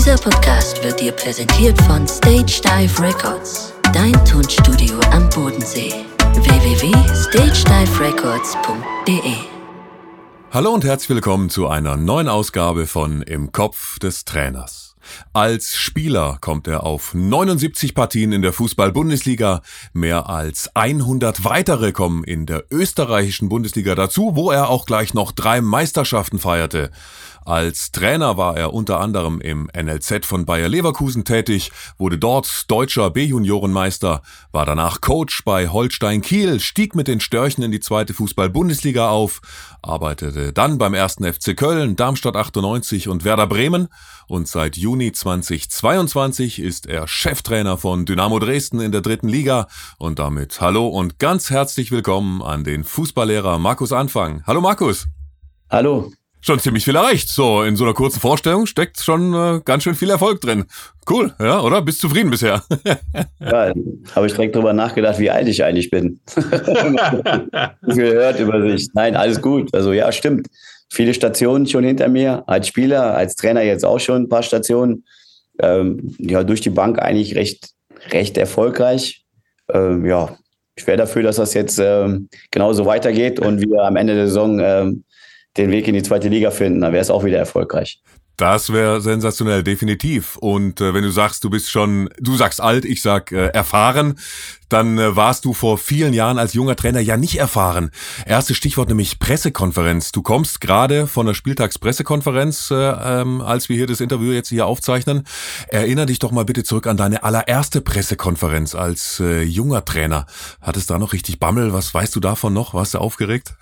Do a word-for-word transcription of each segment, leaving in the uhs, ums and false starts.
Dieser Podcast wird dir präsentiert von Stage Dive Records, dein Tonstudio am Bodensee. w w w punkt stage dive records punkt d e Hallo und herzlich willkommen zu einer neuen Ausgabe von Im Kopf des Trainers. Als Spieler kommt er auf neunundsiebzig Partien in der Fußball-Bundesliga. Mehr als hundert weitere kommen in der österreichischen Bundesliga dazu, wo er auch gleich noch drei Meisterschaften feierte. Als Trainer war er unter anderem im N L Z von Bayer Leverkusen tätig, wurde dort deutscher B-Juniorenmeister, war danach Coach bei Holstein Kiel, stieg mit den Störchen in die zweite Fußball-Bundesliga auf, arbeitete dann beim ersten F C Köln, Darmstadt achtundneunzig und Werder Bremen und seit Juni zweitausendzweiundzwanzig ist er Cheftrainer von Dynamo Dresden in der dritten Liga und damit hallo und ganz herzlich willkommen an den Fußballlehrer Markus Anfang. Hallo Markus. Hallo. Schon ziemlich viel erreicht. So, in so einer kurzen Vorstellung steckt schon äh, ganz schön viel Erfolg drin. Cool, ja, oder? Bist zufrieden bisher? Ja, habe ich direkt drüber nachgedacht, wie alt ich eigentlich bin. Gehört über sich. Nein, alles gut. Also ja, stimmt. Viele Stationen schon hinter mir. Als Spieler, als Trainer jetzt auch schon ein paar Stationen. Ähm, ja, durch die Bank eigentlich recht, recht erfolgreich. Ähm, ja, ich wäre dafür, dass das jetzt ähm, genauso weitergeht und wir am Ende der Saison ähm, den Weg in die zweite Liga finden, dann wäre es auch wieder erfolgreich. Das wäre sensationell, definitiv. Und äh, wenn du sagst, du bist schon, du sagst alt, ich sag äh, erfahren, dann äh, warst du vor vielen Jahren als junger Trainer ja nicht erfahren. Erstes Stichwort nämlich Pressekonferenz. Du kommst gerade von der Spieltagspressekonferenz, äh, ähm, als wir hier das Interview jetzt hier aufzeichnen. Erinner dich doch mal bitte zurück an deine allererste Pressekonferenz als äh, junger Trainer. Hattest du da noch richtig Bammel? Was weißt du davon noch? Warst du aufgeregt?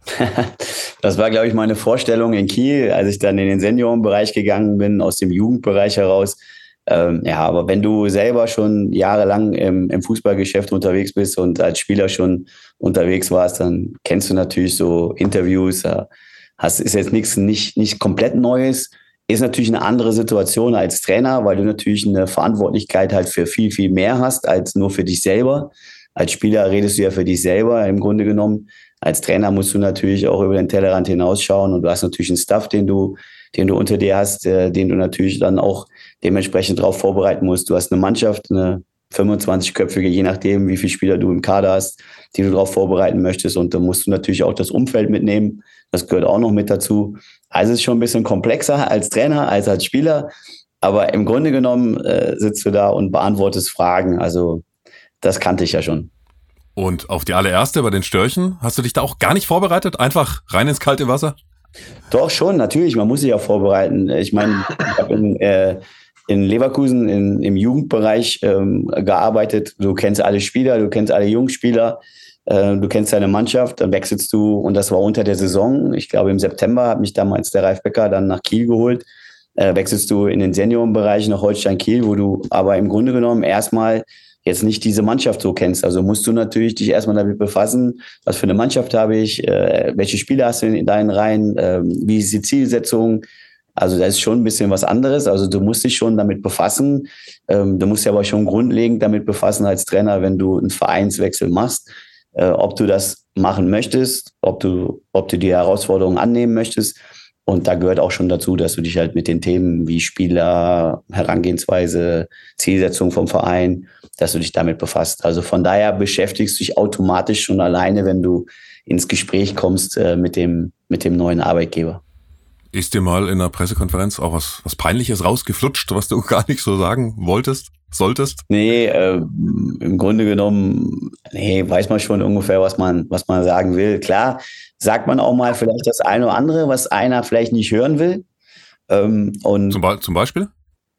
Das war, glaube ich, meine Vorstellung in Kiel, als ich dann in den Seniorenbereich gegangen bin, aus dem Jugendbereich heraus. Ähm, ja, aber wenn du selber schon jahrelang im, im Fußballgeschäft unterwegs bist und als Spieler schon unterwegs warst, dann kennst du natürlich so Interviews. Äh, hast, ist jetzt nichts nicht, nicht komplett Neues. Ist natürlich eine andere Situation als Trainer, weil du natürlich eine Verantwortlichkeit halt für viel, viel mehr hast als nur für dich selber. Als Spieler redest du ja für dich selber im Grunde genommen. Als Trainer musst du natürlich auch über den Tellerrand hinausschauen und du hast natürlich einen Staff, den du, den du unter dir hast, äh, den du natürlich dann auch dementsprechend darauf vorbereiten musst. Du hast eine Mannschaft, eine fünfundzwanzig-köpfige, je nachdem, wie viele Spieler du im Kader hast, die du darauf vorbereiten möchtest. Und da musst du natürlich auch das Umfeld mitnehmen. Das gehört auch noch mit dazu. Also es ist schon ein bisschen komplexer als Trainer, als als Spieler. Aber im Grunde genommen äh, sitzt du da und beantwortest Fragen. Also das kannte ich ja schon. Und auf die allererste bei den Störchen, hast du dich da auch gar nicht vorbereitet? Einfach rein ins kalte Wasser? Doch, schon, natürlich. Man muss sich ja vorbereiten. Ich meine, ich habe in, äh, in Leverkusen in, im Jugendbereich ähm, gearbeitet. Du kennst alle Spieler, du kennst alle Jungspieler, äh, du kennst deine Mannschaft. Dann wechselst du, und das war unter der Saison. Ich glaube, im September hat mich damals der Ralf Becker dann nach Kiel geholt. Äh, wechselst du in den Seniorenbereich nach Holstein Kiel, wo du aber im Grunde genommen erstmal jetzt nicht diese Mannschaft so kennst. Also musst du natürlich dich erstmal damit befassen, was für eine Mannschaft habe ich, äh, welche Spieler hast du in deinen Reihen, äh, wie ist die Zielsetzung. Also das ist schon ein bisschen was anderes. Also du musst dich schon damit befassen. Ähm, du musst dich aber schon grundlegend damit befassen als Trainer, wenn du einen Vereinswechsel machst, äh, ob du das machen möchtest, ob du, ob du die Herausforderungen annehmen möchtest. Und da gehört auch schon dazu, dass du dich halt mit den Themen wie Spieler, Herangehensweise, Zielsetzung vom Verein, dass du dich damit befasst. Also von daher beschäftigst du dich automatisch schon alleine, wenn du ins Gespräch kommst äh, mit dem, mit dem neuen Arbeitgeber. Ist dir mal in einer Pressekonferenz auch was, was Peinliches rausgeflutscht, was du gar nicht so sagen wolltest, solltest? Nee, äh, im Grunde genommen, nee, weiß man schon ungefähr, was man, was man sagen will. Klar, sagt man auch mal vielleicht das eine oder andere, was einer vielleicht nicht hören will. Ähm, und zum, Be- zum Beispiel?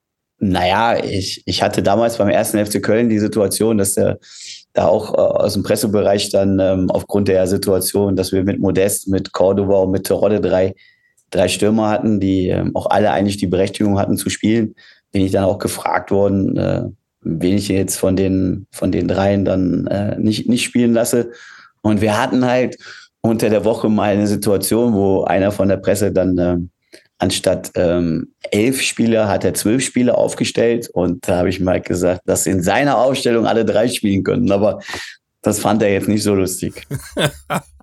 Naja, ich, ich hatte damals beim ersten F C Köln die Situation, dass der da auch äh, aus dem Pressebereich dann ähm, aufgrund der Situation, dass wir mit Modest, mit Cordoba und mit Terodde drei, drei Stürmer hatten, die ähm, auch alle eigentlich die Berechtigung hatten zu spielen, bin ich dann auch gefragt worden, äh, wen ich jetzt von den, von den dreien dann äh, nicht, nicht spielen lasse. Und wir hatten halt unter der Woche mal eine Situation, wo einer von der Presse dann äh, anstatt ähm, elf Spieler hat er zwölf Spieler aufgestellt. Und da habe ich mal gesagt, dass in seiner Aufstellung alle drei spielen könnten. Aber das fand er jetzt nicht so lustig.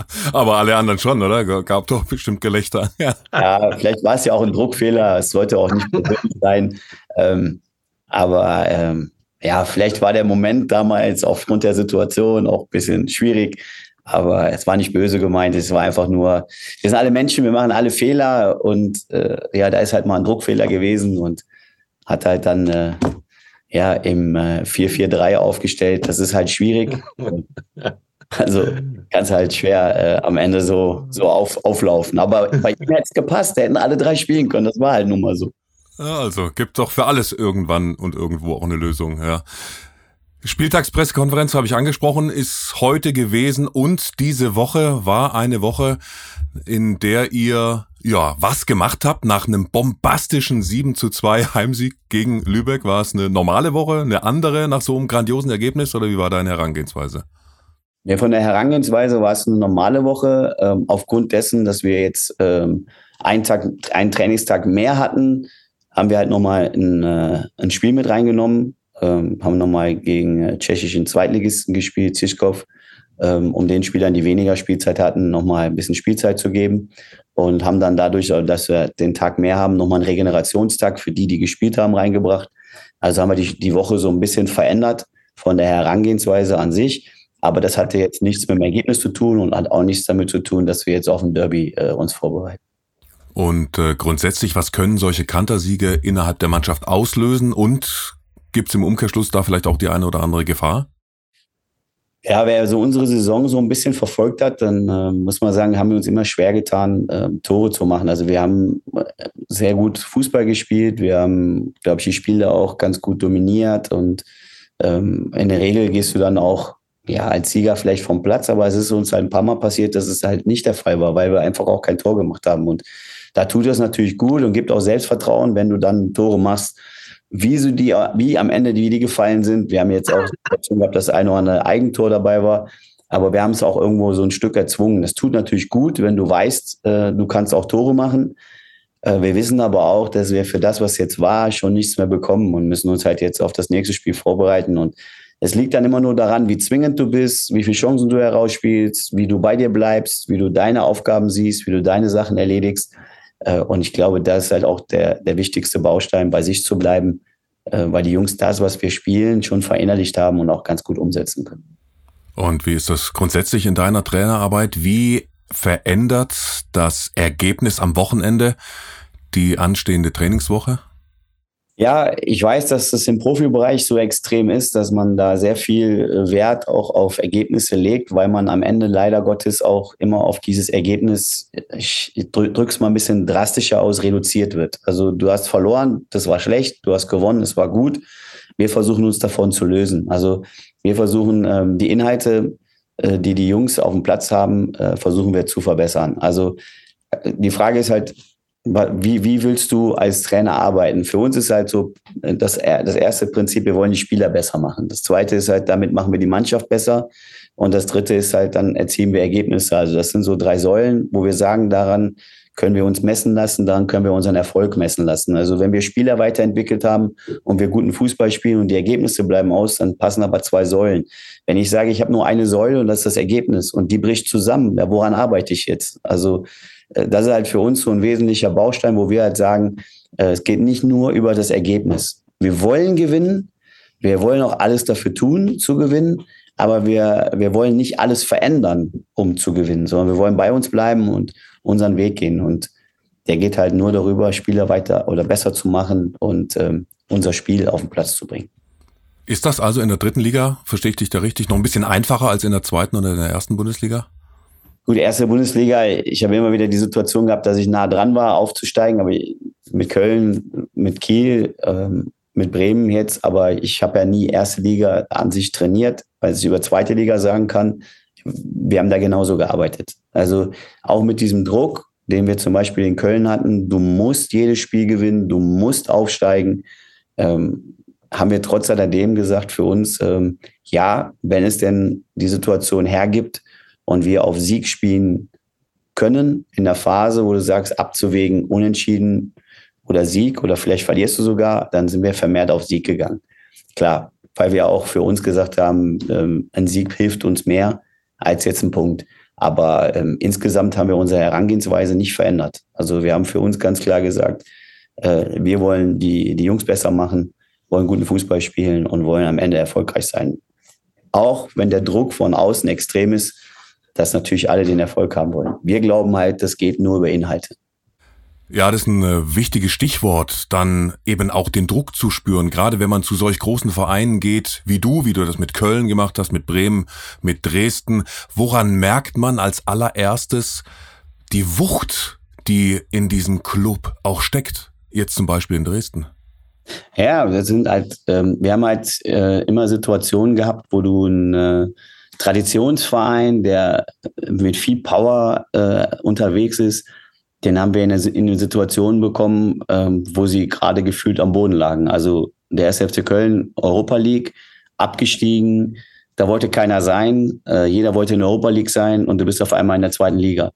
Aber alle anderen schon, oder? Gab doch bestimmt Gelächter. Ja, ja, vielleicht war es ja auch ein Druckfehler. Es sollte auch nicht persönlich sein. Ähm, aber ähm, ja, vielleicht war der Moment damals aufgrund der Situation auch ein bisschen schwierig. Aber es war nicht böse gemeint. Es war einfach nur, wir sind alle Menschen, wir machen alle Fehler. Und äh, ja, da ist halt mal ein Druckfehler gewesen und hat halt dann äh, ja, im äh, vier vier drei aufgestellt. Das ist halt schwierig. Also kannst halt schwer äh, am Ende so, so auf, auflaufen. Aber bei ihm hätte es gepasst. Da hätten alle drei spielen können. Das war halt nun mal so. Ja, also gibt doch für alles irgendwann und irgendwo auch eine Lösung. Ja. Spieltagspressekonferenz habe ich angesprochen, ist heute gewesen und diese Woche war eine Woche, in der ihr ja was gemacht habt. Nach einem bombastischen sieben zu zwei Heimsieg gegen Lübeck war es eine normale Woche, eine andere nach so einem grandiosen Ergebnis oder wie war deine Herangehensweise? Ja, von der Herangehensweise war es eine normale Woche, ähm, aufgrund dessen, dass wir jetzt ähm, einen Tag, einen Trainingstag mehr hatten, haben wir halt nochmal ein, äh, ein Spiel mit reingenommen. Ähm, haben nochmal gegen äh, tschechischen Zweitligisten gespielt, Žižkov, ähm, um den Spielern, die weniger Spielzeit hatten, nochmal ein bisschen Spielzeit zu geben und haben dann dadurch, dass wir den Tag mehr haben, nochmal einen Regenerationstag für die, die gespielt haben, reingebracht. Also haben wir die, die Woche so ein bisschen verändert von der Herangehensweise an sich, aber das hatte jetzt nichts mit dem Ergebnis zu tun und hat auch nichts damit zu tun, dass wir jetzt auf ein Derby äh, uns vorbereiten. Und äh, grundsätzlich, was können solche Kantersiege innerhalb der Mannschaft auslösen und gibt es im Umkehrschluss da vielleicht auch die eine oder andere Gefahr? Ja, wer so unsere Saison so ein bisschen verfolgt hat, dann äh, muss man sagen, haben wir uns immer schwer getan, äh, Tore zu machen. Also wir haben sehr gut Fußball gespielt. Wir haben, glaube ich, die Spiele auch ganz gut dominiert. Und ähm, in der Regel gehst du dann auch ja als Sieger vielleicht vom Platz. Aber es ist uns halt ein paar Mal passiert, dass es halt nicht der Fall war, weil wir einfach auch kein Tor gemacht haben. Und da tut es natürlich gut und gibt auch Selbstvertrauen, wenn du dann Tore machst. Wie, so die, wie am Ende die, die gefallen sind. Wir haben jetzt auch gehabt, dass ein oder andere Eigentor dabei war. Aber wir haben es auch irgendwo so ein Stück erzwungen. Das tut natürlich gut, wenn du weißt, äh, du kannst auch Tore machen. Äh, wir wissen aber auch, dass wir für das, was jetzt war, schon nichts mehr bekommen und müssen uns halt jetzt auf das nächste Spiel vorbereiten. Und es liegt dann immer nur daran, wie zwingend du bist, wie viele Chancen du herausspielst, wie du bei dir bleibst, wie du deine Aufgaben siehst, wie du deine Sachen erledigst. Und ich glaube, das ist halt auch der, der wichtigste Baustein, bei sich zu bleiben, weil die Jungs das, was wir spielen, schon verinnerlicht haben und auch ganz gut umsetzen können. Und wie ist das grundsätzlich in deiner Trainerarbeit? Wie verändert das Ergebnis am Wochenende die anstehende Trainingswoche? Ja, ich weiß, dass das im Profibereich so extrem ist, dass man da sehr viel Wert auch auf Ergebnisse legt, weil man am Ende leider Gottes auch immer auf dieses Ergebnis, ich drück's mal ein bisschen drastischer aus, reduziert wird. Also du hast verloren, das war schlecht, du hast gewonnen, das war gut. Wir versuchen uns davon zu lösen. Also wir versuchen ähm, die Inhalte, äh, die die Jungs auf dem Platz haben, äh, versuchen wir zu verbessern. Also die Frage ist halt, Wie, wie willst du als Trainer arbeiten? Für uns ist halt so das, das erste Prinzip, wir wollen die Spieler besser machen. Das zweite ist halt, damit machen wir die Mannschaft besser. Und das dritte ist halt, dann erzielen wir Ergebnisse. Also das sind so drei Säulen, wo wir sagen, daran können wir uns messen lassen, daran können wir unseren Erfolg messen lassen. Also wenn wir Spieler weiterentwickelt haben und wir guten Fußball spielen und die Ergebnisse bleiben aus, dann passen aber zwei Säulen. Wenn ich sage, ich habe nur eine Säule und das ist das Ergebnis und die bricht zusammen, ja, woran arbeite ich jetzt? Also das ist halt für uns so ein wesentlicher Baustein, wo wir halt sagen, es geht nicht nur über das Ergebnis. Wir wollen gewinnen, wir wollen auch alles dafür tun, zu gewinnen, aber wir, wir wollen nicht alles verändern, um zu gewinnen, sondern wir wollen bei uns bleiben und unseren Weg gehen. Und der geht halt nur darüber, Spieler weiter oder besser zu machen und ähm, unser Spiel auf den Platz zu bringen. Ist das also in der dritten Liga, verstehe ich dich da richtig, noch ein bisschen einfacher als in der zweiten oder in der ersten Bundesliga? Gut, erste Bundesliga, ich habe immer wieder die Situation gehabt, dass ich nah dran war, aufzusteigen, aber mit Köln, mit Kiel, ähm, mit Bremen jetzt, aber ich habe ja nie erste Liga an sich trainiert, weil ich über zweite Liga sagen kann, wir haben da genauso gearbeitet. Also auch mit diesem Druck, den wir zum Beispiel in Köln hatten, du musst jedes Spiel gewinnen, du musst aufsteigen, ähm, haben wir trotz alledem gesagt für uns, ähm, ja, wenn es denn die Situation hergibt, und wir auf Sieg spielen können in der Phase, wo du sagst, abzuwägen, unentschieden oder Sieg oder vielleicht verlierst du sogar, dann sind wir vermehrt auf Sieg gegangen. Klar, weil wir auch für uns gesagt haben, ähm, ein Sieg hilft uns mehr als jetzt ein Punkt. Aber ähm, insgesamt haben wir unsere Herangehensweise nicht verändert. Also wir haben für uns ganz klar gesagt, äh, wir wollen die, die Jungs besser machen, wollen guten Fußball spielen und wollen am Ende erfolgreich sein. Auch wenn der Druck von außen extrem ist, dass natürlich alle den Erfolg haben wollen. Wir glauben halt, das geht nur über Inhalte. Ja, das ist ein äh, wichtiges Stichwort, dann eben auch den Druck zu spüren, gerade wenn man zu solch großen Vereinen geht, wie du, wie du das mit Köln gemacht hast, mit Bremen, mit Dresden. Woran merkt man als allererstes die Wucht, die in diesem Club auch steckt? Jetzt zum Beispiel in Dresden. Ja, das sind halt, ähm, wir haben halt äh, immer Situationen gehabt, wo du ein äh, Traditionsverein, der mit viel Power äh, unterwegs ist, den haben wir in eine, in eine Situation bekommen, ähm, wo sie gerade gefühlt am Boden lagen. Also der erste F C Köln, Europa League, abgestiegen, da wollte keiner sein, äh, jeder wollte in der Europa League sein und du bist auf einmal in der zweiten Liga.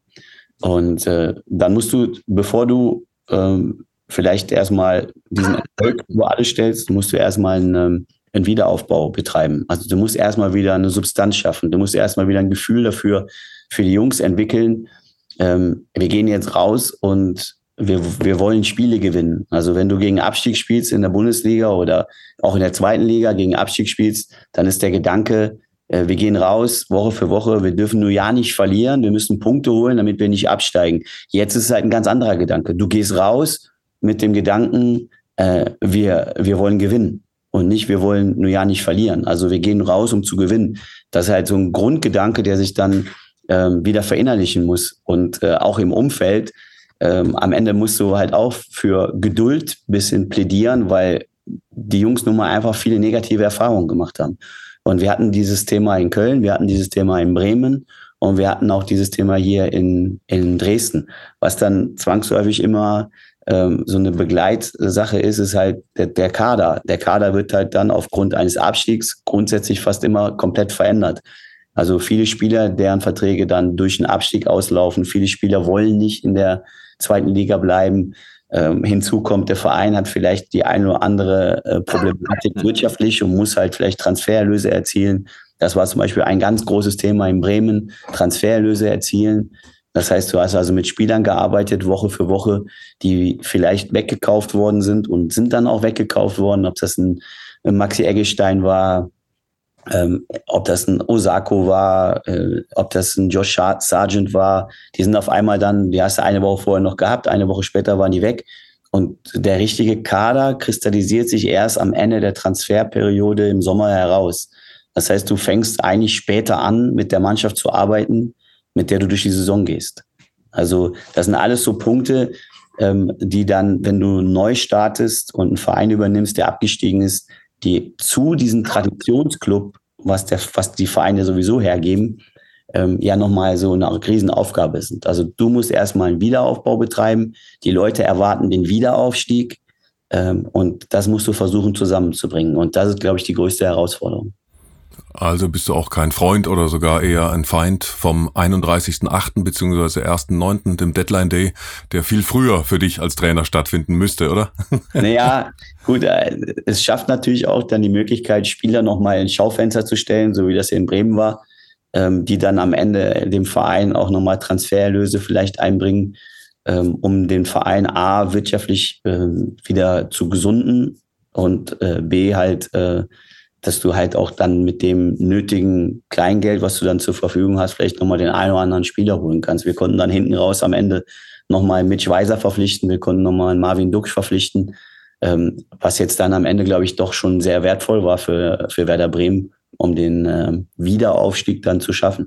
Und äh, dann musst du, bevor du ähm, vielleicht erstmal diesen Erfolg über alles stellst, musst du erstmal einen, einen Wiederaufbau betreiben. Also du musst erstmal wieder eine Substanz schaffen, du musst erstmal wieder ein Gefühl dafür für die Jungs entwickeln. Ähm, wir gehen jetzt raus und wir, wir wollen Spiele gewinnen. Also wenn du gegen Abstieg spielst in der Bundesliga oder auch in der zweiten Liga gegen Abstieg spielst, dann ist der Gedanke, äh, wir gehen raus Woche für Woche, wir dürfen nur ja nicht verlieren, wir müssen Punkte holen, damit wir nicht absteigen. Jetzt ist es halt ein ganz anderer Gedanke. Du gehst raus mit dem Gedanken, äh, wir, wir wollen gewinnen und nicht, wir wollen nur ja nicht verlieren. Also wir gehen raus, um zu gewinnen. Das ist halt so ein Grundgedanke, der sich dann ähm, wieder verinnerlichen muss. Und äh, auch im Umfeld, ähm, am Ende musst du halt auch für Geduld ein bisschen plädieren, weil die Jungs nun mal einfach viele negative Erfahrungen gemacht haben. Und wir hatten dieses Thema in Köln, wir hatten dieses Thema in Bremen und wir hatten auch dieses Thema hier in, in Dresden, was dann zwangsläufig immer so eine Begleitsache ist, ist halt der, der Kader. Der Kader wird halt dann aufgrund eines Abstiegs grundsätzlich fast immer komplett verändert. Also viele Spieler, deren Verträge dann durch den Abstieg auslaufen, viele Spieler wollen nicht in der zweiten Liga bleiben. Ähm, hinzu kommt, der Verein hat vielleicht die eine oder andere äh, Problematik wirtschaftlich und muss halt vielleicht Transfererlöse erzielen. Das war zum Beispiel ein ganz großes Thema in Bremen, Transfererlöse erzielen. Das heißt, du hast also mit Spielern gearbeitet, Woche für Woche, die vielleicht weggekauft worden sind und sind dann auch weggekauft worden. Ob das ein, ein Maxi Eggestein war, ähm, ob das ein Osako war, äh, ob das ein Josh Sargent war. Die sind auf einmal dann, die hast du eine Woche vorher noch gehabt, eine Woche später waren die weg. Und der richtige Kader kristallisiert sich erst am Ende der Transferperiode im Sommer heraus. Das heißt, du fängst eigentlich später an, mit der Mannschaft zu arbeiten, mit der du durch die Saison gehst. Also das sind alles so Punkte, ähm, die dann, wenn du neu startest und einen Verein übernimmst, der abgestiegen ist, die zu diesem Traditionsclub, was, der, was die Vereine sowieso hergeben, ähm, ja nochmal so eine Riesenaufgabe sind. Also du musst erstmal einen Wiederaufbau betreiben, die Leute erwarten den Wiederaufstieg ähm, und das musst du versuchen zusammenzubringen. Und das ist, glaube ich, die größte Herausforderung. Also bist du auch kein Freund oder sogar eher ein Feind vom einunddreißigsten achten bzw. ersten neunten, dem Deadline Day, der viel früher für dich als Trainer stattfinden müsste, oder? Naja, gut, es schafft natürlich auch dann die Möglichkeit, Spieler nochmal ins Schaufenster zu stellen, so wie das hier in Bremen war, die dann am Ende dem Verein auch nochmal Transfererlöse vielleicht einbringen, um den Verein A wirtschaftlich wieder zu gesunden und B halt dass du halt auch dann mit dem nötigen Kleingeld, was du dann zur Verfügung hast, vielleicht nochmal den einen oder anderen Spieler holen kannst. Wir konnten dann hinten raus am Ende nochmal Mitch Weiser verpflichten, wir konnten nochmal Marvin Duksch verpflichten, ähm, was jetzt dann am Ende, glaube ich, doch schon sehr wertvoll war für, für Werder Bremen, um den äh, Wiederaufstieg dann zu schaffen.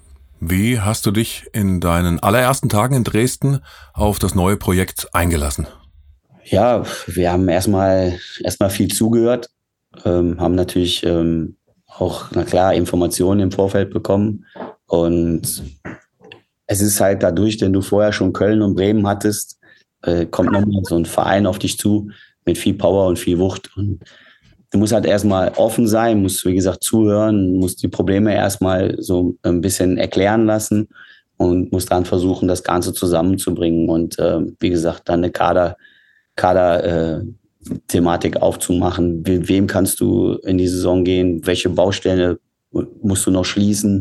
Wie hast du dich in deinen allerersten Tagen in Dresden auf das neue Projekt eingelassen? Ja, wir haben erstmal erstmal viel zugehört. Ähm, haben natürlich ähm, auch, na klar, Informationen im Vorfeld bekommen. Und es ist halt dadurch, wenn du vorher schon Köln und Bremen hattest, äh, kommt nochmal so ein Verein auf dich zu mit viel Power und viel Wucht. Und du musst halt erstmal offen sein, musst, wie gesagt, zuhören, musst die Probleme erstmal so ein bisschen erklären lassen und musst dann versuchen, das Ganze zusammenzubringen. Und äh, wie gesagt, dann eine Kader, Kader äh, Thematik aufzumachen. We- wem kannst du in die Saison gehen? Welche Baustelle musst du noch schließen?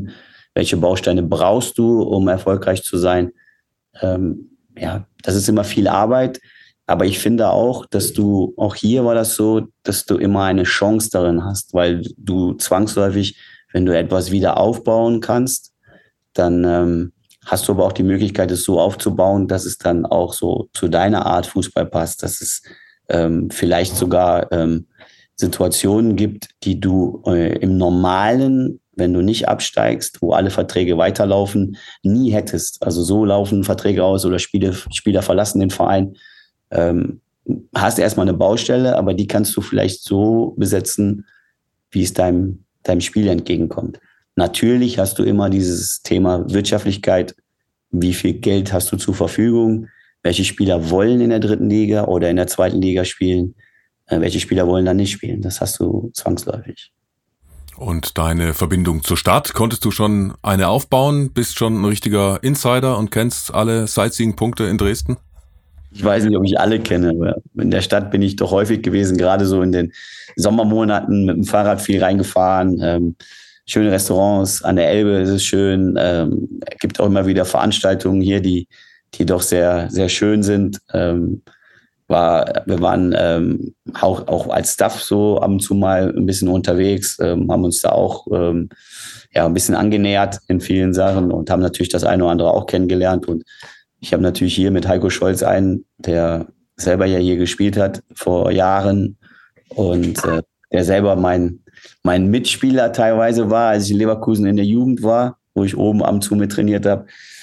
welche Bausteine brauchst du, um erfolgreich zu sein. Ähm, ja, das ist immer viel Arbeit. Aber ich finde auch, dass du, auch hier war das so, dass du immer eine Chance darin hast, weil du zwangsläufig, wenn du etwas wieder aufbauen kannst, dann ähm, hast du aber auch die Möglichkeit, es so aufzubauen, dass es dann auch so zu deiner Art Fußball passt, dass es ähm, vielleicht sogar ähm, Situationen gibt, die du äh, im Normalen, wenn du nicht absteigst, wo alle Verträge weiterlaufen, nie hättest. Also so laufen Verträge aus oder Spiele, Spieler verlassen den Verein. Ähm, hast erstmal eine Baustelle, aber die kannst du vielleicht so besetzen, wie es deinem, deinem Spiel entgegenkommt. Natürlich hast du immer dieses Thema Wirtschaftlichkeit. Wie viel Geld hast du zur Verfügung? Welche Spieler wollen in der dritten Liga oder in der zweiten Liga spielen? Äh, welche Spieler wollen da nicht spielen? Das hast du zwangsläufig. Und deine Verbindung zur Stadt, konntest du schon eine aufbauen? Bist schon ein richtiger Insider und kennst alle Sightseeing-Punkte in Dresden? Ich weiß nicht, ob ich alle kenne, aber in der Stadt bin ich doch häufig gewesen, gerade so in den Sommermonaten mit dem Fahrrad viel reingefahren. Ähm, schöne Restaurants an der Elbe, es ist schön. Ähm, es gibt auch immer wieder Veranstaltungen hier, die, die doch sehr, sehr schön sind. Ähm, war, wir waren ähm, auch, auch als Staff so ab und zu mal ein bisschen unterwegs, ähm, haben uns da auch ähm, ja, ein bisschen angenähert in vielen Sachen und haben natürlich das eine oder andere auch kennengelernt. Und ich habe natürlich hier mit Heiko Scholz einen, der selber ja hier gespielt hat vor Jahren und äh, der selber mein, mein Mitspieler teilweise war, als ich in Leverkusen in der Jugend war, wo ich oben am zu mit trainiert habe.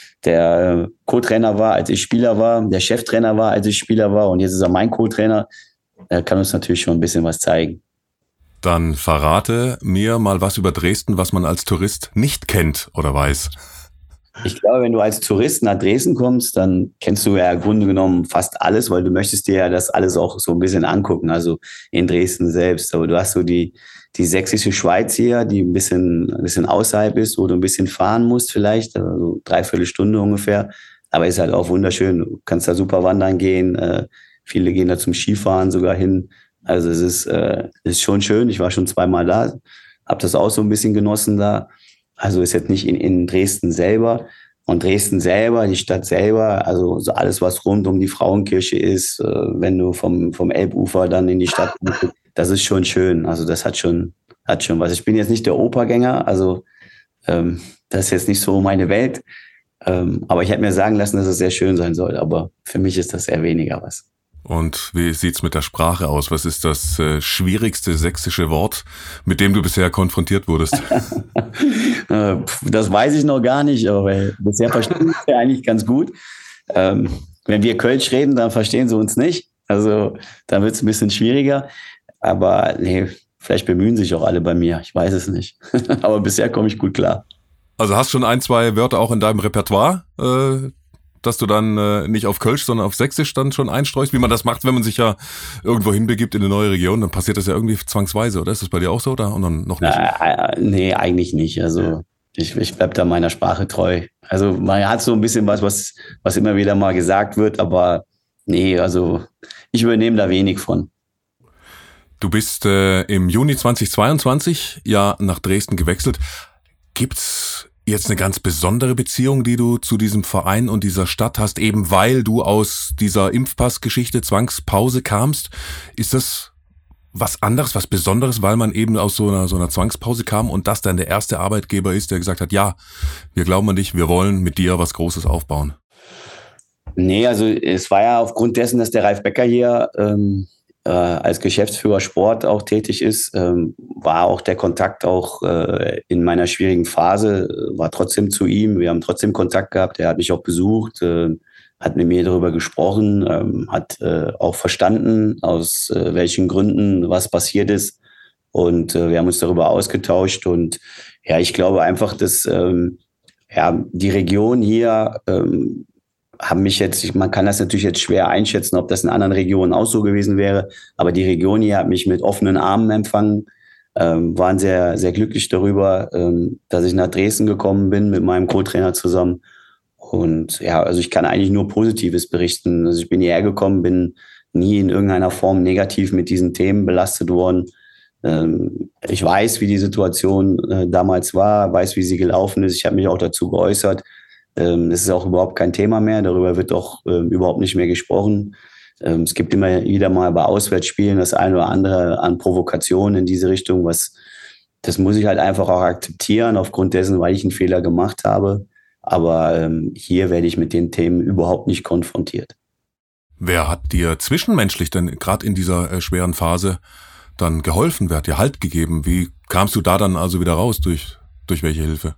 Der Co-Trainer war, als ich Spieler war, der Cheftrainer war, als ich Spieler war und jetzt ist er mein Co-Trainer. Er kann uns natürlich schon ein bisschen was zeigen. Dann verrate mir mal was über Dresden, was man als Tourist nicht kennt oder weiß. Ich glaube, wenn du als Tourist nach Dresden kommst, dann kennst du ja im Grunde genommen fast alles, weil du möchtest dir ja das alles auch so ein bisschen angucken, also in Dresden selbst. Aber du hast so die, die sächsische Schweiz hier, die ein bisschen, ein bisschen außerhalb ist, wo du ein bisschen fahren musst vielleicht, also dreiviertel Stunde ungefähr. Aber ist halt auch wunderschön. Du kannst da super wandern gehen. Äh, viele gehen da zum Skifahren sogar hin. Also es ist, äh, ist schon schön. Ich war schon zweimal da, habe das auch so ein bisschen genossen da. Also ist jetzt nicht in, in Dresden selber. Und Dresden selber, die Stadt selber, also so alles, was rund um die Frauenkirche ist, äh, wenn du vom, vom Elbufer dann in die Stadt kommst, das ist schon schön. Also das hat schon, hat schon was. Ich bin jetzt nicht der Opergänger, also ähm, das ist jetzt nicht so meine Welt. Ähm, aber ich hätte mir sagen lassen, dass es sehr schön sein soll. Aber für mich ist das eher weniger was. Und wie sieht's mit der Sprache aus? Was ist das äh, schwierigste sächsische Wort, mit dem du bisher konfrontiert wurdest? Das weiß ich noch gar nicht, aber bisher verstehen wir eigentlich ganz gut. Ähm, wenn wir Kölsch reden, dann verstehen sie uns nicht. Also dann wird's ein bisschen schwieriger. Aber nee, vielleicht bemühen sich auch alle bei mir. Ich weiß es nicht. Aber bisher komme ich gut klar. Also hast schon ein, zwei Wörter auch in deinem Repertoire, äh, dass du dann äh, nicht auf Kölsch, sondern auf Sächsisch dann schon einstreust, wie man das macht, wenn man sich ja irgendwo hinbegibt in eine neue Region, dann passiert das ja irgendwie zwangsweise, oder? Ist das bei dir auch so oder und dann noch nicht? Äh, nee, eigentlich nicht. Also ich, ich bleib da meiner Sprache treu. Also man hat so ein bisschen was, was, was immer wieder mal gesagt wird, aber nee, also ich übernehme da wenig von. Du bist äh, im Juni zweitausendzweiundzwanzig ja nach Dresden gewechselt. Gibt's jetzt eine ganz besondere Beziehung, die du zu diesem Verein und dieser Stadt hast, eben weil du aus dieser Impfpassgeschichte Zwangspause kamst? Ist das was anderes, was Besonderes, weil man eben aus so einer, so einer Zwangspause kam und das dann der erste Arbeitgeber ist, der gesagt hat, ja, wir glauben an dich, wir wollen mit dir was Großes aufbauen? Nee, also es war ja aufgrund dessen, dass der Ralf Becker hier ähm, äh, als Geschäftsführer Sport auch tätig ist, ähm, war auch der Kontakt auch äh, in meiner schwierigen Phase, äh, war trotzdem zu ihm. Wir haben trotzdem Kontakt gehabt. Er hat mich auch besucht, äh, hat mit mir darüber gesprochen, ähm, hat äh, auch verstanden, aus äh, welchen Gründen was passiert ist. Und äh, wir haben uns darüber ausgetauscht. Und ja, ich glaube einfach, dass ähm, ja, die Region hier ähm, haben mich jetzt, man kann das natürlich jetzt schwer einschätzen, ob das in anderen Regionen auch so gewesen wäre, aber die Region hier hat mich mit offenen Armen empfangen, ähm, waren sehr, sehr glücklich darüber, ähm, dass ich nach Dresden gekommen bin mit meinem Co-Trainer zusammen. Und ja, also ich kann eigentlich nur Positives berichten. Also ich bin hierher gekommen, bin nie in irgendeiner Form negativ mit diesen Themen belastet worden. Ähm, ich weiß, wie die Situation äh, damals war, weiß, wie sie gelaufen ist. Ich habe mich auch dazu geäußert. Ähm, das ist auch überhaupt kein Thema mehr. Darüber wird auch ähm, überhaupt nicht mehr gesprochen. Ähm, es gibt immer wieder mal bei Auswärtsspielen das eine oder andere an Provokationen in diese Richtung. Was, das muss ich halt einfach auch akzeptieren, aufgrund dessen, weil ich einen Fehler gemacht habe. Aber ähm, hier werde ich mit den Themen überhaupt nicht konfrontiert. Wer hat dir zwischenmenschlich denn gerade in dieser äh, schweren Phase dann geholfen? Wer hat dir Halt gegeben? Wie kamst du da dann also wieder raus? Durch, durch welche Hilfe?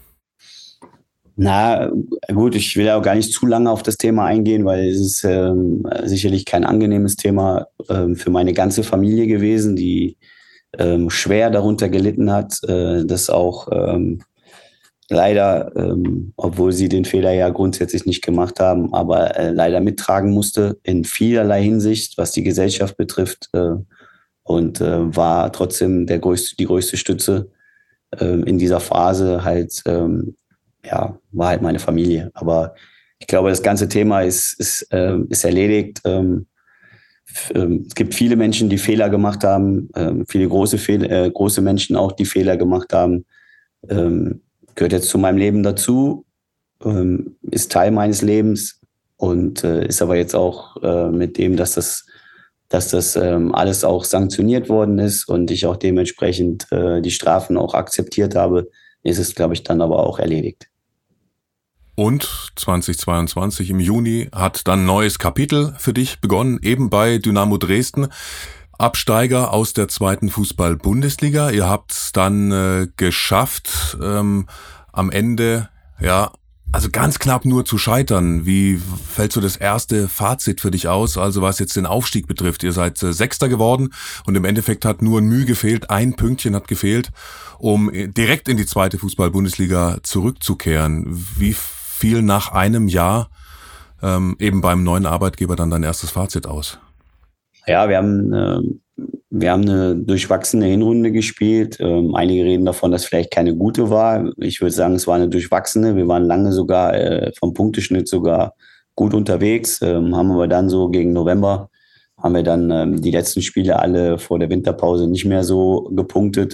Na gut, ich will auch gar nicht zu lange auf das Thema eingehen, weil es ist ähm, sicherlich kein angenehmes Thema ähm, für meine ganze Familie gewesen, die ähm, schwer darunter gelitten hat, äh, das auch ähm, leider, ähm, obwohl sie den Fehler ja grundsätzlich nicht gemacht haben, aber äh, leider mittragen musste in vielerlei Hinsicht, was die Gesellschaft betrifft, äh, und äh, war trotzdem der größte, die größte Stütze äh, in dieser Phase halt. Ähm, ja, war halt meine Familie. Aber ich glaube, das ganze Thema ist, ist, äh, ist erledigt. Ähm, f- ähm, es gibt viele Menschen, die Fehler gemacht haben, ähm, viele große, Fehl äh, große Menschen auch, die Fehler gemacht haben. Ähm, gehört jetzt zu meinem Leben dazu, ähm, ist Teil meines Lebens und äh, ist aber jetzt auch äh, mit dem, dass das, dass das ähm, alles auch sanktioniert worden ist und ich auch dementsprechend äh, die Strafen auch akzeptiert habe, ist es, glaube ich, dann aber auch erledigt. Und zweitausendzweiundzwanzig im Juni hat dann ein neues Kapitel für dich begonnen, eben bei Dynamo Dresden. Absteiger aus der zweiten Fußball-Bundesliga. Ihr habt es dann äh, geschafft, ähm, am Ende, ja, also ganz knapp nur zu scheitern. Wie fällt so das erste Fazit für dich aus, also was jetzt den Aufstieg betrifft? Ihr seid äh, Sechster geworden und im Endeffekt hat nur ein Mühe gefehlt, ein Pünktchen hat gefehlt, um direkt in die zweite Fußball-Bundesliga zurückzukehren. Wie fiel nach einem Jahr ähm, eben beim neuen Arbeitgeber dann dein erstes Fazit aus? Ja, wir haben, äh, wir haben eine durchwachsene Hinrunde gespielt. Ähm, einige reden davon, dass vielleicht keine gute war. Ich würde sagen, es war eine durchwachsene. Wir waren lange sogar äh, vom Punkteschnitt sogar gut unterwegs, ähm, haben aber dann so gegen November, haben wir dann ähm, die letzten Spiele alle vor der Winterpause nicht mehr so gepunktet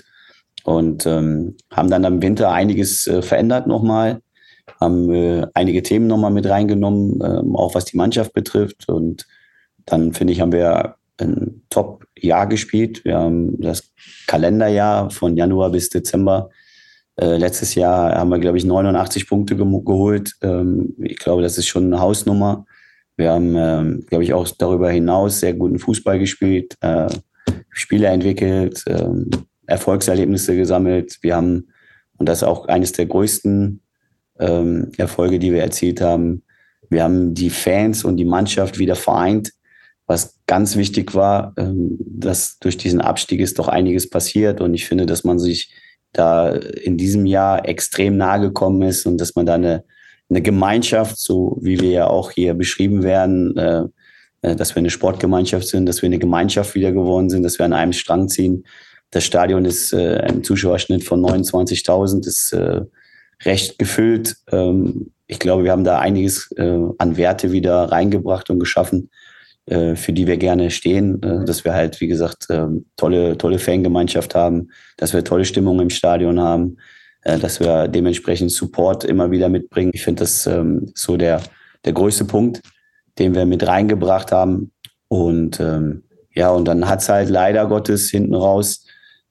und ähm, haben dann im Winter einiges äh, verändert nochmal, haben äh, einige Themen nochmal mit reingenommen, äh, auch was die Mannschaft betrifft. Und dann, finde ich, haben wir ein Top-Jahr gespielt. Wir haben das Kalenderjahr von Januar bis Dezember. Äh, letztes Jahr haben wir, glaube ich, neunundachtzig Punkte ge- geholt. Ähm, ich glaube, das ist schon eine Hausnummer. Wir haben, ähm, glaube ich, auch darüber hinaus sehr guten Fußball gespielt, äh, Spiele entwickelt, äh, Erfolgserlebnisse gesammelt. Wir haben, und das ist auch eines der größten ähm, Erfolge, die wir erzielt haben, wir haben die Fans und die Mannschaft wieder vereint, was ganz wichtig war, ähm, dass durch diesen Abstieg ist doch einiges passiert. Und ich finde, dass man sich da in diesem Jahr extrem nahe gekommen ist und dass man da eine, eine Gemeinschaft, so wie wir ja auch hier beschrieben werden, äh, dass wir eine Sportgemeinschaft sind, dass wir eine Gemeinschaft wieder geworden sind, dass wir an einem Strang ziehen. Das Stadion ist äh, ein Zuschauerschnitt von neunundzwanzigtausend, ist äh, recht gefüllt. Ähm, ich glaube, wir haben da einiges äh, an Werte wieder reingebracht und geschaffen, äh, für die wir gerne stehen. Äh, dass wir halt, wie gesagt, äh, tolle, tolle Fangemeinschaft haben, dass wir tolle Stimmung im Stadion haben, äh, dass wir dementsprechend Support immer wieder mitbringen. Ich finde das ähm, so der, der größte Punkt, den wir mit reingebracht haben. Und ähm, ja, und dann hat es halt leider Gottes hinten raus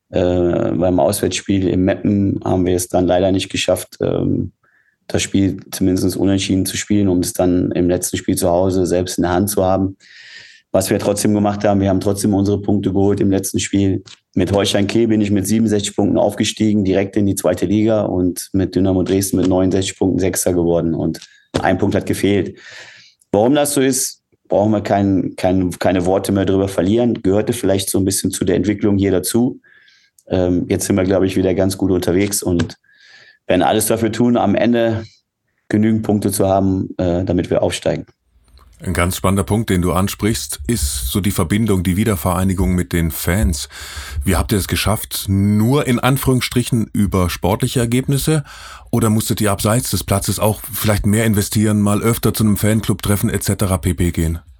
äh, beim Auswärtsspiel im Meppen haben wir es dann leider nicht geschafft, ähm, das Spiel zumindest unentschieden zu spielen, um es dann im letzten Spiel zu Hause selbst in der Hand zu haben. Was wir trotzdem gemacht haben, wir haben trotzdem unsere Punkte geholt im letzten Spiel. Mit Holstein Kiel bin ich mit siebenundsechzig Punkten aufgestiegen, direkt in die zweite Liga, und mit Dynamo Dresden mit neunundsechzig Punkten Sechster geworden, und ein Punkt hat gefehlt. Warum das so ist, brauchen wir kein, kein, keine Worte mehr drüber verlieren. Gehörte vielleicht so ein bisschen zu der Entwicklung hier dazu. Ähm, jetzt sind wir, glaube ich, wieder ganz gut unterwegs und werden alles dafür tun, am Ende genügend Punkte zu haben, äh, damit wir aufsteigen. Ein ganz spannender Punkt, den du ansprichst, ist so die Verbindung, die Wiedervereinigung mit den Fans. Wie habt ihr es geschafft? Nur in Anführungsstrichen über sportliche Ergebnisse? Oder musstet ihr abseits des Platzes auch vielleicht mehr investieren, mal öfter zu einem Fanclub-Treffen et cetera pp. Gehen?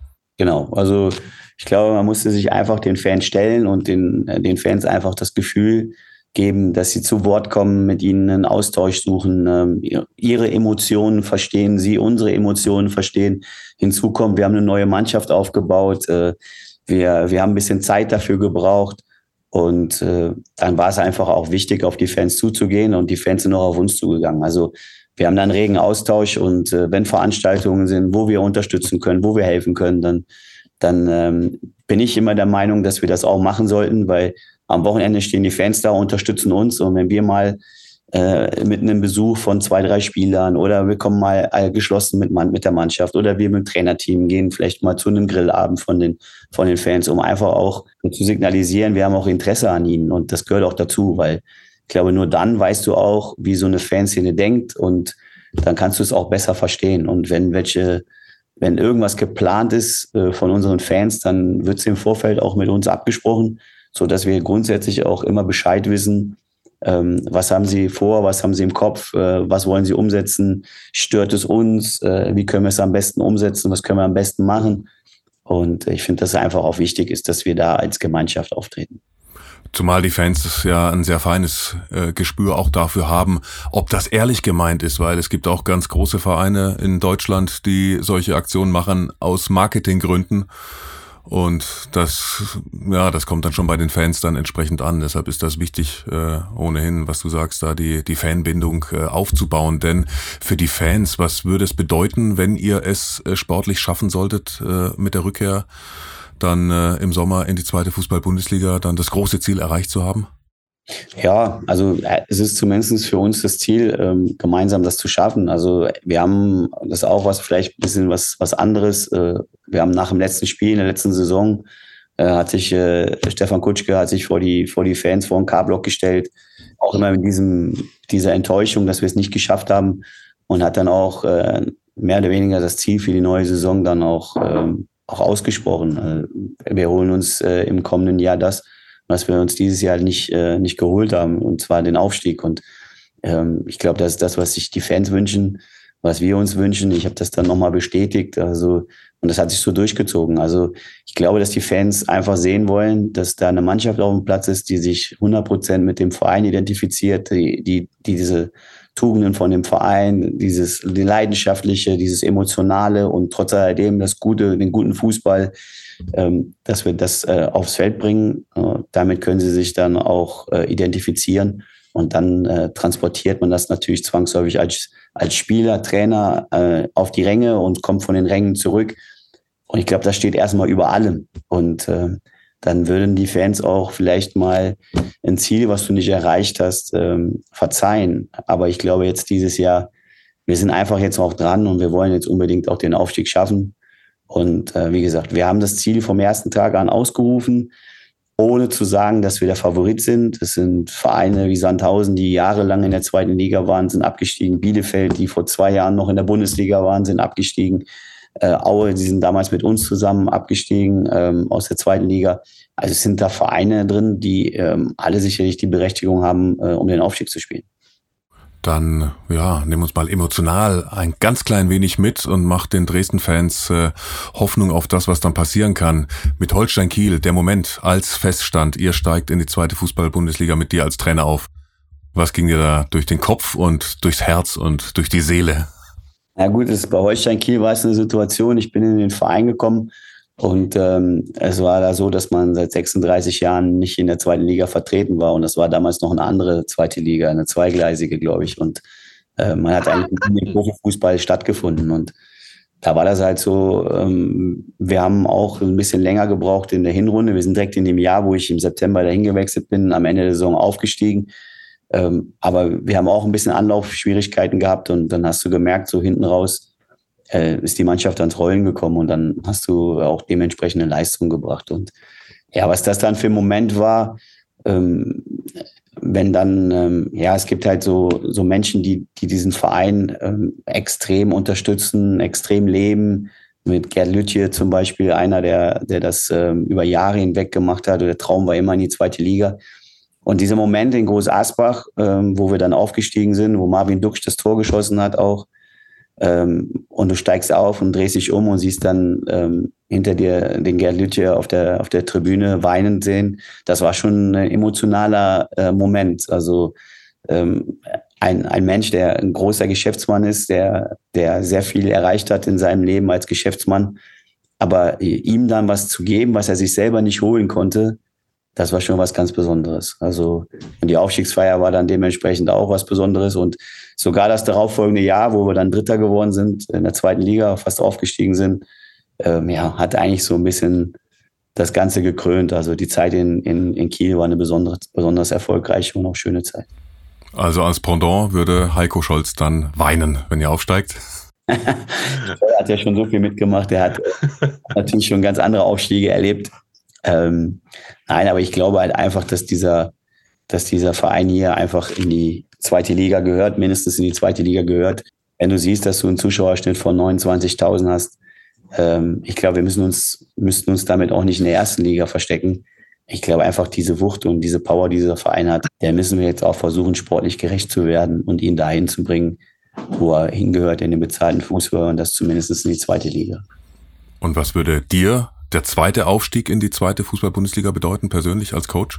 Genau, also ich glaube, man musste sich einfach den Fans stellen und den, den Fans einfach das Gefühl geben, dass sie zu Wort kommen, mit ihnen einen Austausch suchen, ähm, ihre Emotionen verstehen, sie unsere Emotionen verstehen. Hinzu kommt, wir haben eine neue Mannschaft aufgebaut, äh, wir, wir haben ein bisschen Zeit dafür gebraucht und äh, dann war es einfach auch wichtig, auf die Fans zuzugehen und die Fans sind auch auf uns zugegangen. Also wir haben dann regen Austausch und äh, wenn Veranstaltungen sind, wo wir unterstützen können, wo wir helfen können, dann, dann ähm, bin ich immer der Meinung, dass wir das auch machen sollten, weil am Wochenende stehen die Fans da, unterstützen uns und wenn wir mal äh, mit einem Besuch von zwei, drei Spielern oder wir kommen mal äh, geschlossen mit, mit der Mannschaft oder wir mit dem Trainerteam gehen vielleicht mal zu einem Grillabend von den, von den Fans, um einfach auch zu signalisieren, wir haben auch Interesse an ihnen und das gehört auch dazu, weil ich glaube, nur dann weißt du auch, wie so eine Fanszene denkt und dann kannst du es auch besser verstehen. Und wenn welche, wenn irgendwas geplant ist äh, von unseren Fans, dann wird es im Vorfeld auch mit uns abgesprochen, so dass wir grundsätzlich auch immer Bescheid wissen, ähm, was haben sie vor, was haben sie im Kopf, äh, was wollen sie umsetzen, stört es uns, äh, wie können wir es am besten umsetzen, was können wir am besten machen. Und ich finde, dass es einfach auch wichtig ist, dass wir da als Gemeinschaft auftreten. Zumal die Fans ja ein sehr feines äh, Gespür auch dafür haben, ob das ehrlich gemeint ist, weil es gibt auch ganz große Vereine in Deutschland, die solche Aktionen machen aus Marketinggründen. Und das, ja, das kommt dann schon bei den Fans dann entsprechend an. Deshalb ist das wichtig, äh, ohnehin, was du sagst, da die, die Fanbindung äh, aufzubauen. Denn für die Fans, was würde es bedeuten, wenn ihr es äh, sportlich schaffen solltet, äh, mit der Rückkehr dann äh, im Sommer in die zweite Fußball-Bundesliga dann das große Ziel erreicht zu haben? Ja, also äh, es ist zumindest für uns das Ziel, ähm, gemeinsam das zu schaffen. Also wir haben das auch was, vielleicht ein bisschen was, was anderes. Äh, wir haben nach dem letzten Spiel in der letzten Saison, äh, hat sich äh, Stefan Kutschke hat sich vor die, vor die Fans, vor den K-Block gestellt. Auch immer mit diesem, dieser Enttäuschung, dass wir es nicht geschafft haben und hat dann auch äh, mehr oder weniger das Ziel für die neue Saison dann auch ähm, auch ausgesprochen. Wir holen uns äh, im kommenden Jahr das, was wir uns dieses Jahr nicht, äh, nicht geholt haben, und zwar den Aufstieg. Und ähm, ich glaube, das ist das, was sich die Fans wünschen, was wir uns wünschen. Ich habe das dann nochmal bestätigt. Also, und das hat sich so durchgezogen. Also ich glaube, dass die Fans einfach sehen wollen, dass da eine Mannschaft auf dem Platz ist, die sich hundert Prozent mit dem Verein identifiziert, die, die, die diese Tugenden von dem Verein, dieses die leidenschaftliche, dieses emotionale und trotz alledem das gute, den guten Fußball, ähm, dass wir das äh, aufs Feld bringen. Äh, damit können sie sich dann auch äh, identifizieren und dann äh, transportiert man das natürlich zwangsläufig als als Spieler, Trainer äh, auf die Ränge und kommt von den Rängen zurück. Und ich glaube, das steht erstmal über allem. Und äh, dann würden die Fans auch vielleicht mal ein Ziel, was du nicht erreicht hast, ähm, verzeihen. Aber ich glaube jetzt dieses Jahr, wir sind einfach jetzt auch dran und wir wollen jetzt unbedingt auch den Aufstieg schaffen. Und äh, wie gesagt, wir haben das Ziel vom ersten Tag an ausgerufen, ohne zu sagen, dass wir der Favorit sind. Es sind Vereine wie Sandhausen, die jahrelang in der zweiten Liga waren, sind abgestiegen. Bielefeld, die vor zwei Jahren noch in der Bundesliga waren, sind abgestiegen. Äh, Aue, die sind damals mit uns zusammen abgestiegen ähm, aus der zweiten Liga. Also es sind da Vereine drin, die ähm, alle sicherlich die Berechtigung haben, äh, um den Aufstieg zu spielen. Dann, ja, nimm uns mal emotional ein ganz klein wenig mit und mach den Dresden-Fans äh, Hoffnung auf das, was dann passieren kann. Mit Holstein Kiel, der Moment, als feststand, ihr steigt in die zweite Fußball-Bundesliga mit dir als Trainer auf. Was ging dir da durch den Kopf und durchs Herz und durch die Seele? Na gut, es, bei Holstein Kiel war es eine Situation, ich bin in den Verein gekommen und ähm, es war da so, dass man seit sechsunddreißig Jahren nicht in der zweiten Liga vertreten war und das war damals noch eine andere zweite Liga, eine zweigleisige, glaube ich, und äh, man hat eigentlich im Profifußball stattgefunden und da war das halt so, ähm, wir haben auch ein bisschen länger gebraucht in der Hinrunde, wir sind direkt in dem Jahr, wo ich im September dahin gewechselt bin, am Ende der Saison aufgestiegen. Ähm, aber wir haben auch ein bisschen Anlaufschwierigkeiten gehabt und dann hast du gemerkt, so hinten raus äh, ist die Mannschaft ans Rollen gekommen und dann hast du auch dementsprechende Leistung gebracht. Und ja, was das dann für ein Moment war, ähm, wenn dann, ähm, ja, es gibt halt so, so Menschen, die, die diesen Verein ähm, extrem unterstützen, extrem leben. Mit Gerd Lütje zum Beispiel, einer, der, der das ähm, über Jahre hinweg gemacht hat. Der Traum war immer in die zweite Liga. Und dieser Moment in Groß Asbach, ähm, wo wir dann aufgestiegen sind, wo Marvin Duksch das Tor geschossen hat auch, ähm, und du steigst auf und drehst dich um und siehst dann ähm, hinter dir den Gerd Lütje auf der, auf der Tribüne weinend sehen. Das war schon ein emotionaler äh, Moment. Also ähm, ein, ein Mensch, der ein großer Geschäftsmann ist, der, der sehr viel erreicht hat in seinem Leben als Geschäftsmann, aber ihm dann was zu geben, was er sich selber nicht holen konnte, das war schon was ganz Besonderes. Also und die Aufstiegsfeier war dann dementsprechend auch was Besonderes und sogar das darauffolgende Jahr, wo wir dann Dritter geworden sind, in der zweiten Liga fast aufgestiegen sind, ähm, ja, hat eigentlich so ein bisschen das Ganze gekrönt. Also die Zeit in, in, in Kiel war eine besonders, besonders erfolgreiche und auch schöne Zeit. Also als Pendant würde Heiko Scholz dann weinen, wenn ihr aufsteigt? Er hat ja schon so viel mitgemacht. Er hat natürlich schon ganz andere Aufstiege erlebt. Ähm, nein, aber ich glaube halt einfach, dass dieser, dass dieser Verein hier einfach in die zweite Liga gehört, mindestens in die zweite Liga gehört. Wenn du siehst, dass du einen Zuschauerschnitt von neunundzwanzigtausend hast, ähm, ich glaube, wir müssen uns, müssten uns damit auch nicht in der ersten Liga verstecken. Ich glaube einfach, diese Wucht und diese Power, die dieser Verein hat, der müssen wir jetzt auch versuchen, sportlich gerecht zu werden und ihn dahin zu bringen, wo er hingehört, in den bezahlten Fußball und das zumindest in die zweite Liga. Und was würde dir der zweite Aufstieg in die zweite Fußball-Bundesliga bedeuten, persönlich als Coach?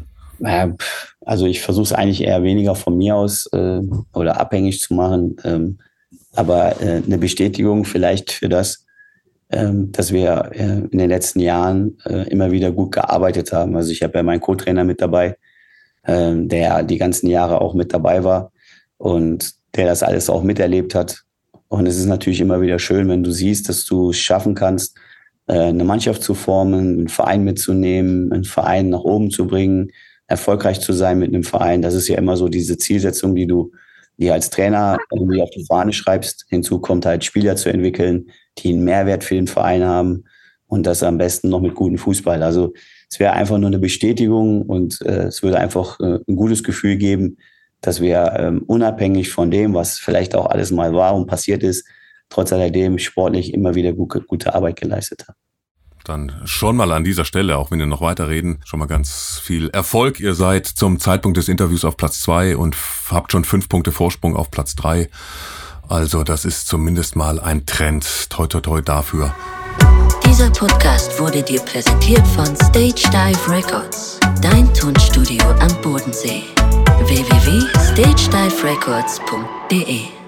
Also ich versuche es eigentlich eher weniger von mir aus äh, oder abhängig zu machen, ähm, aber äh, eine Bestätigung vielleicht für das, ähm, dass wir äh, in den letzten Jahren äh, immer wieder gut gearbeitet haben. Also ich habe ja meinen Co-Trainer mit dabei, äh, der die ganzen Jahre auch mit dabei war und der das alles auch miterlebt hat. Und es ist natürlich immer wieder schön, wenn du siehst, dass du es schaffen kannst, eine Mannschaft zu formen, einen Verein mitzunehmen, einen Verein nach oben zu bringen, erfolgreich zu sein mit einem Verein. Das ist ja immer so diese Zielsetzung, die du die als Trainer irgendwie auf die Fahne schreibst. Hinzu kommt halt Spieler zu entwickeln, die einen Mehrwert für den Verein haben und das am besten noch mit gutem Fußball. Also es wäre einfach nur eine Bestätigung und äh, es würde einfach äh, ein gutes Gefühl geben, dass wir ähm, unabhängig von dem, was vielleicht auch alles mal war und passiert ist, trotz alledem sportlich immer wieder gute, gute Arbeit geleistet haben. Dann schon mal an dieser Stelle, auch wenn wir noch weiterreden, schon mal ganz viel Erfolg. Ihr seid zum Zeitpunkt des Interviews auf Platz zwei und habt schon fünf Punkte Vorsprung auf Platz drei. Also das ist zumindest mal ein Trend. Toi, toi, toi dafür. Dieser Podcast wurde dir präsentiert von Stage Dive Records, dein Tonstudio am Bodensee. w w w punkt stage dive records punkt d e